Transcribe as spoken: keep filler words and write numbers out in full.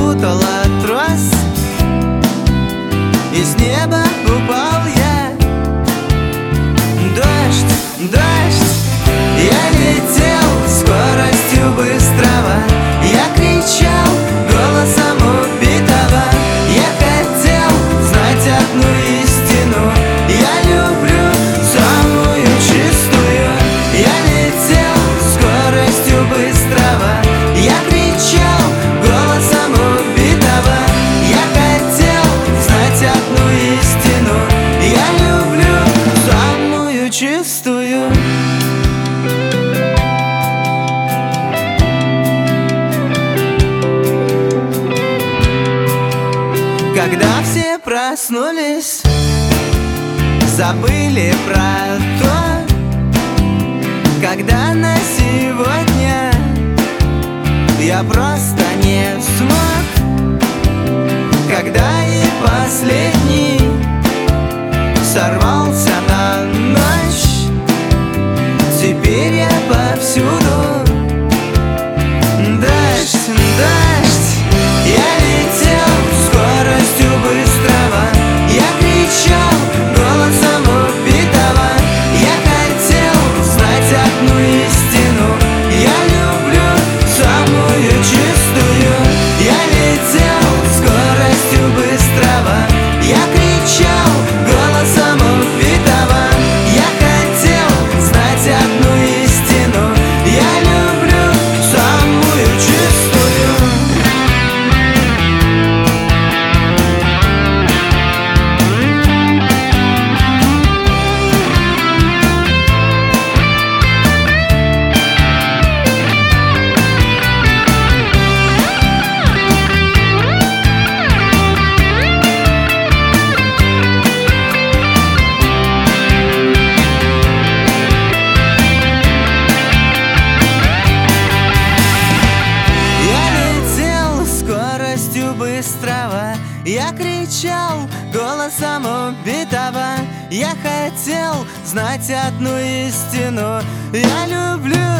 опутала трос, и с неба упал я. Дождь, дождь, я летел скоростью быстрого, я кричал голосом убитого. Я хотел знать одну истину: я люблю самую чистую. Я летел скоростью быстрого, я кричал голосом убитого. Я хотел знать одну истину: я люблю самую чистую. Когда все проснулись, забыли про то, когда на сегодня я просто не смог. Когда и последний сорвался на ночь, теперь я повсюду. Дождь, дождь, я летел скоростью быстрого, я кричал голосом убитого. Я хотел знать одну истину: я люблю самую чистую. Я летел скоростью быстрого, я кричал голосом убитого. Я хотел знать одну истину: я люблю самую чистую. Быстрого, я кричал голосом убитого. Я хотел знать одну истину: я люблю